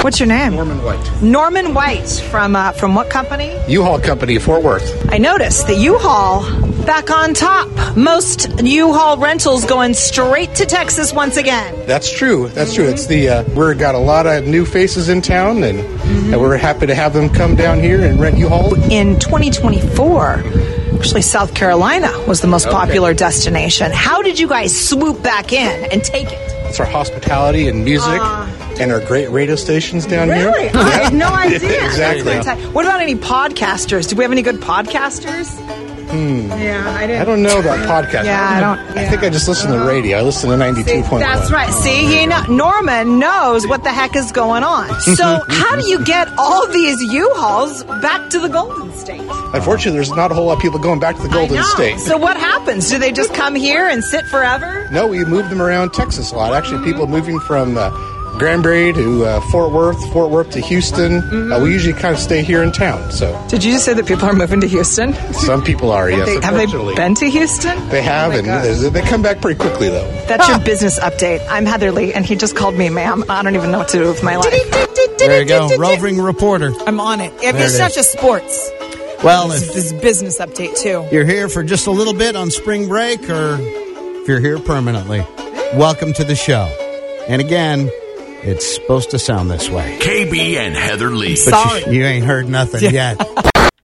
What's your name? Norman White. Norman White from what company? U-Haul Company, Fort Worth. I noticed that U-Haul back on top. Most U-Haul rentals going straight to Texas once again. That's true. That's true. It's we've got a lot of new faces in town, and we're happy to have them come down here and rent U-Haul. In 2024, actually South Carolina was the most popular destination. How did you guys swoop back in and take it? It's our hospitality and music and our great radio stations down here. Really? I had no idea. Exactly. What about any podcasters? Do we have any good podcasters? Yeah, I don't know about podcasts. Yeah, I think I just listen to radio. I listen to 92.1. That's right. See, Norman knows what the heck is going on. So how do you get all these U-Hauls back to the Golden State? Unfortunately, there's not a whole lot of people going back to the Golden State. So what happens? Do they just come here and sit forever? No, we move them around Texas a lot. Actually, people moving from Granbury to Fort Worth to Houston. We usually kind of stay here in town. So, did you just say that people are moving to Houston? Some people are, yes. Have they been to Houston? They have, and they come back pretty quickly, though. That's your business update. I'm Heather Lee, and he just called me ma'am. I don't even know what to do with my life. There you go, roving reporter. I'm on it. It's not just sports. Well, this is business update, too. You're here for just a little bit on spring break, or if you're here permanently, welcome to the show. And again, it's supposed to sound this way. KB and Heather Lee. But you ain't heard nothing yet.